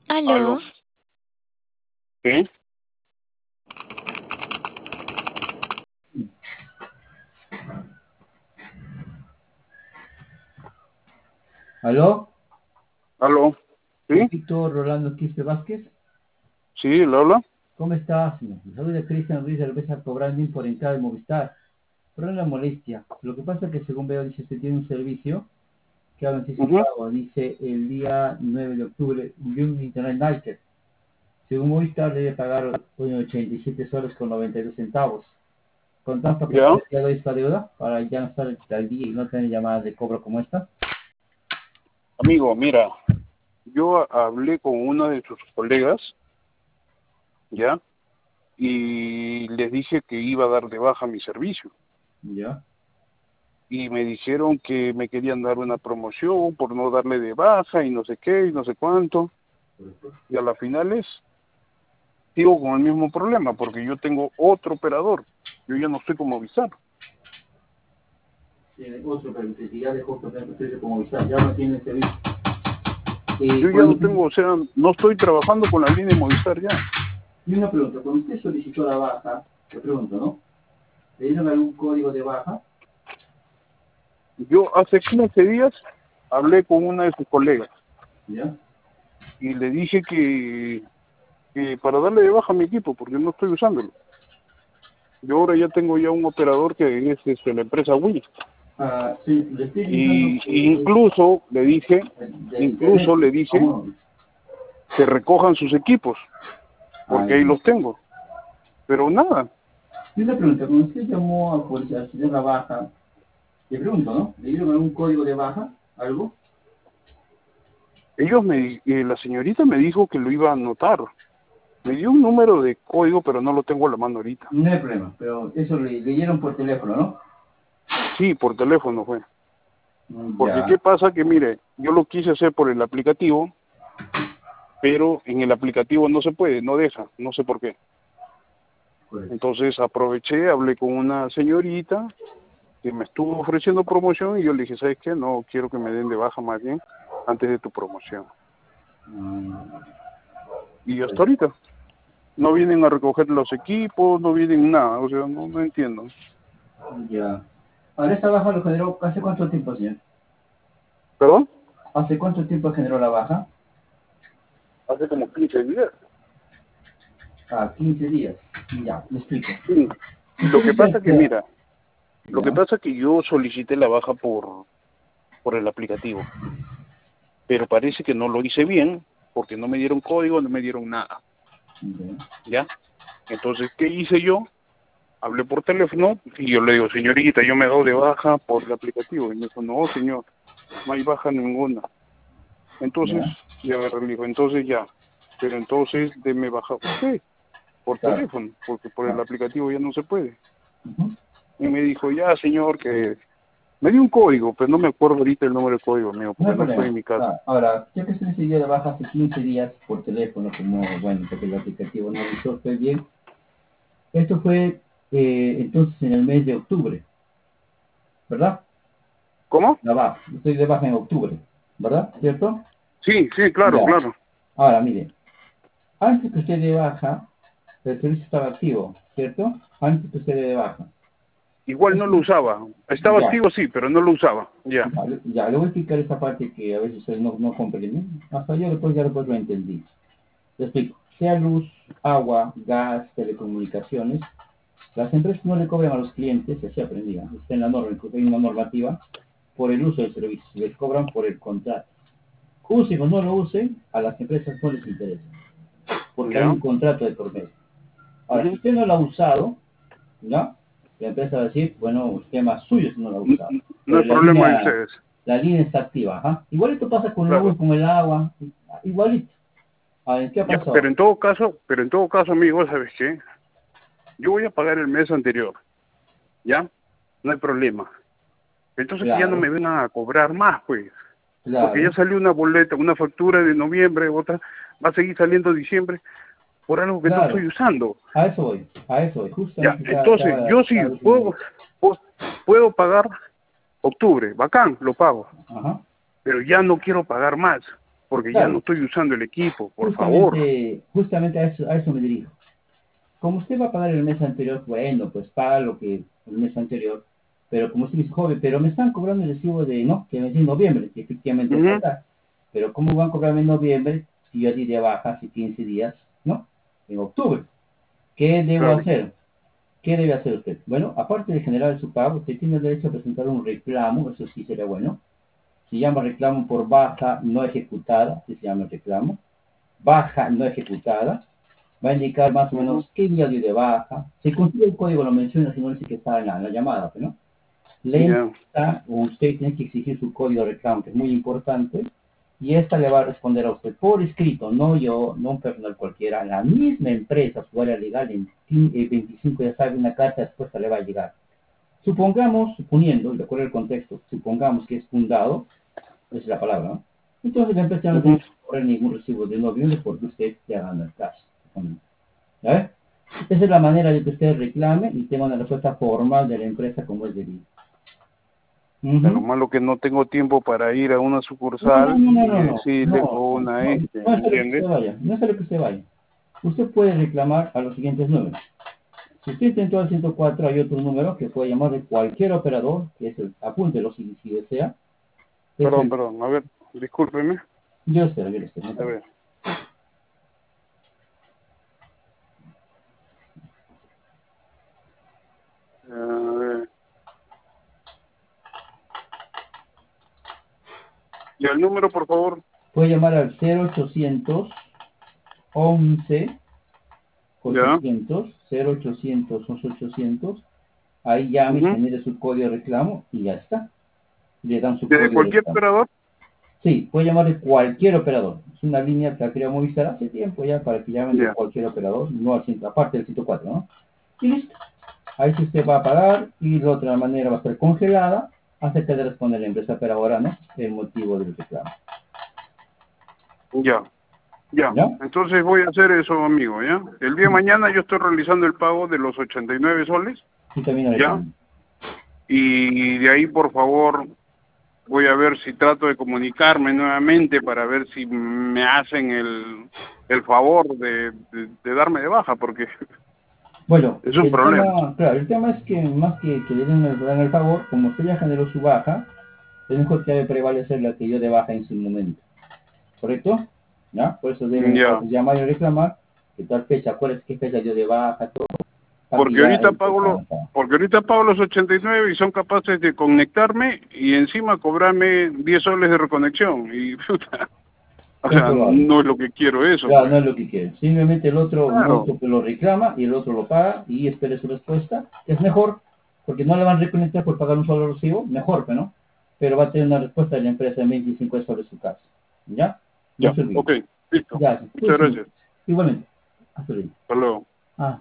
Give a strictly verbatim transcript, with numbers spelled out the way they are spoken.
Aló. Aló. ¿Qué? ¿Aló? Aló. ¿Con ¿Sí? Víctor Rolando Quispe Vázquez? ¿Sí? ¿Le habla? ¿Cómo estás, señor? Le saluda Cristian Ruiz de Cerveza Cobrandín por entrada de Movistar. Pero una molestia. Lo que pasa es que según veo, dice, usted tiene un servicio que ha Ujú. anticipado, dice, el día nueve de octubre, de un Internet Nighter. Según Movistar, debe pagar ochenta y siete soles con noventa y dos centavos. Con tanto que ¿Ya? le doy esta deuda para ya no estar al día y no tener llamadas de cobro como esta. Amigo, mira, yo a- hablé con uno de sus colegas, ¿ya? Y les dije que iba a dar de baja mi servicio. Ya. Y me dijeron que me querían dar una promoción por no darle de baja y no sé qué y no sé cuánto. Y a las finales sigo con el mismo problema porque yo tengo otro operador. Yo ya no estoy como Movistar. Tiene otro, pero que ya dejó de tener como Movistar, ya no tiene servicio. Eh, Yo ya no cuando tengo, o sea, no estoy trabajando con la línea de Movistar ya. Y una pregunta, cuando usted solicitó la baja, te pregunto, ¿no? ¿Le dieron algún código de baja? Yo hace quince días hablé con una de sus colegas ¿Ya? y le dije que, que para darle de baja a mi equipo, porque no estoy usándolo. Yo ahora ya tengo ya un operador que es este, la empresa Wii. Ah, sí, le estoy indicando Y que es incluso le dije, de incluso internet. le dije Vamos. que recojan sus equipos, Ah, porque ahí los tengo. Pero nada, y una pregunta, cuando usted llamó a solicitar la baja, le pregunto, ¿no? ¿Le dieron algún código de baja? ¿Algo? ellos me, eh, la señorita me dijo que lo iba a anotar. Me dio un número de código, pero no lo tengo a la mano ahorita. No hay problema, pero eso le leyeron por teléfono, ¿no? Sí, por teléfono fue. Mm, Porque qué ya, pasa que, mire, yo lo quise hacer por el aplicativo, pero en el aplicativo no se puede, no deja, no sé por qué. correcto. Entonces aproveché, hablé con una señorita que me estuvo ofreciendo promoción y yo le dije, ¿sabes qué? No quiero que me den de baja más bien antes de tu promoción. Mm, Y hasta ahorita no vienen a recoger los equipos, no vienen nada, o sea, no, no entiendo. ya. Ahora esta baja lo generó, ¿hace cuánto tiempo, señor? ¿Perdón? ¿Hace cuánto tiempo generó la baja? Hace como quince días. Ah, quince días. Ya, le explico. Sí. Lo Usted que dice pasa que, que... mira, lo que Ya, pasa que yo solicité la baja por, por el aplicativo, pero parece que no lo hice bien porque no me dieron código, no me dieron nada, ya. ¿ya? Entonces, ¿qué hice yo? Hablé por teléfono y yo le digo, señorita, yo me doy de baja por el aplicativo. Y me dijo, no, señor, no hay baja ninguna. Entonces, Ya, ya le digo, entonces ya, pero entonces deme baja usted por claro. teléfono, porque por el Claro. aplicativo ya no se puede. Ujú. Y me dijo, ya, señor, que me dio un código, pero no me acuerdo ahorita el número de código mío, No porque hay no estoy problema. en mi casa. Ah, ahora, ya que usted se dio de baja hace quince días por teléfono, como, bueno, porque el aplicativo no hizo usted bien, esto fue eh, entonces en el mes de octubre, ¿verdad? ¿Cómo? La baja. Estoy de baja en octubre, ¿verdad? ¿Cierto? Sí, sí, claro, Ya. claro. Ahora, mire, antes que usted de baja, el servicio estaba activo, ¿cierto? Antes que usted de baja. Igual no lo usaba. Estaba Ya. activo, sí, pero no lo usaba. Ya. Ya, le ya, le voy a explicar esa parte que a veces ustedes no, no comprenden. Hasta yo después ya después lo entendí. Le explico. Sea luz, agua, gas, telecomunicaciones, las empresas no le cobran a los clientes, así aprendían, está en la norma, hay una normativa, por el uso del servicio, les cobran por el contrato. Usen o no lo usen, a las empresas no les interesa, porque hay Ya. un contrato de por medio. Ahora, si Ujú. usted no lo ha usado, ¿no? La empresa va a decir, bueno, es tema suyo si no lo ha N- usado. n- No Pero hay la problema de línea, ustedes. la línea está activa, ¿ah? Igualito pasa con la Claro. luz, con el agua, igualito. A ver, ¿qué ha Ya, pero pasado? en todo caso, pero en todo caso, amigo, ¿sabes qué? Yo voy a pagar el mes anterior, ¿ya? No hay problema. Entonces que ya no Claro, me vengan a cobrar más, pues. Porque ya claro, salió una boleta, una factura de noviembre, otra va a seguir saliendo diciembre por algo que no claro. estoy usando. A eso voy, a eso voy. Ya, Justamente estaba, entonces estaba, yo sí estaba diciendo puedo, eso. puedo, puedo pagar octubre, bacán, lo pago. Ajá. Pero ya no quiero pagar más. porque ya Claro, no estoy usando el equipo, por favor. justamente, justamente a eso, a eso me dirijo. Como usted va a pagar el mes anterior, bueno, pues paga lo que el mes anterior, pero como usted dice, joven, pero me están cobrando el recibo de, no, que me dice noviembre, que efectivamente es Ujú. verdad. Pero ¿cómo van a cobrarme en noviembre si yo di de baja hace quince días, no? En octubre. ¿Qué debo Claro. hacer? ¿Qué debe hacer usted? Bueno, aparte de generar su pago, usted tiene el derecho a presentar un reclamo, eso sí sería bueno. Se llama reclamo por baja no ejecutada, así se llama el reclamo. Baja no ejecutada. Va a indicar más o Ujú. menos qué día dio de baja. Si consigue el código lo menciona, si no dice que está en la, en la llamada, ¿no? Le Ya. está, usted tiene que exigir su código de reclamo, que es muy importante, y esta le va a responder a usted por escrito, no yo, no un personal cualquiera, la misma empresa, su área legal, en veinticinco ya sabe, una carta de respuesta le va a llegar. Supongamos, suponiendo, de acuerdo al contexto, supongamos que es fundado, esa es la palabra, ¿no? Entonces la empresa no Ujú. tiene que cobrar ningún recibo de noviembre porque usted ya ganó el caso. ¿Ya ve? Esa es la manera de que usted reclame y tenga una respuesta formal de la empresa como es debido. Lo Ujú. malo que no tengo tiempo para ir a una No, no, sucursal no, no, y no, no, decirle no, o no, una no, este, no ¿me es necesario que usted entiendes? vaya, no es necesario que usted vaya. Usted puede reclamar a los siguientes números. Si usted intentó al ciento cuatro, hay otro número que puede llamar de cualquier operador, que es el, apúntelo si, si desea, es Perdón, el, perdón, a ver, discúlpeme. yo espero, yo espero, no A tarde. ver. A ver. ¿Y el número, por favor? Puede llamar al cero ochocientos once Ya. ochocientos, cero ochocientos once ochocientos, ahí llame y Ujú. genere su código de reclamo y ya está. Le dan su ¿Desde código de cualquier reclamo. operador? Sí, puede llamar de cualquier operador. Es una línea que ha creado Movistar hace tiempo ya para que llamen de Ya. cualquier operador, no al ciento, aparte del ciento cuatro, ¿no? Y listo. Ahí sí usted va a pagar y de otra manera va a estar congelada hasta que le responda la empresa operadora, ¿no? El motivo del reclamo. Ya. Ya. ¿Ya? Entonces voy a hacer eso, amigo, ¿ya? El día de mañana yo estoy realizando el pago de los ochenta y nueve soles, Y también el ¿ya? reclamo. Y de ahí, por favor, voy a ver si trato de comunicarme nuevamente para ver si me hacen el, el favor de, de, de darme de baja, porque Bueno, es un el problema. tema, claro, el tema es que más que, que le den el, den el favor, como usted ya generó su baja, es mejor que debe prevalecer la que dio de baja en su momento. ¿Correcto? ¿Ya? Por eso debe Ya. entonces llamar y reclamar que tal fecha, acuérdense qué fecha dio de baja, todo, para que Porque ya ahorita pago empezar lo, a pagar. porque ahorita pago los ochenta y nueve y son capaces de conectarme y encima cobrarme diez soles de reconexión. Y puta, o Es sea, probable. no es lo que quiero eso, Claro, pues. no es lo que quiere. Simplemente el otro, un Claro. otro que lo reclama y el otro lo paga y espere su respuesta. Es mejor, porque no le van a reconectar por pagar un solo recibo, mejor, pero no. Pero va a tener una respuesta de la empresa en veinticinco sobre su caso. ¿Ya? No Ya, se olvide. ok, listo. Ya, Muchas pues, gracias. igualmente. Hasta luego. Hasta luego.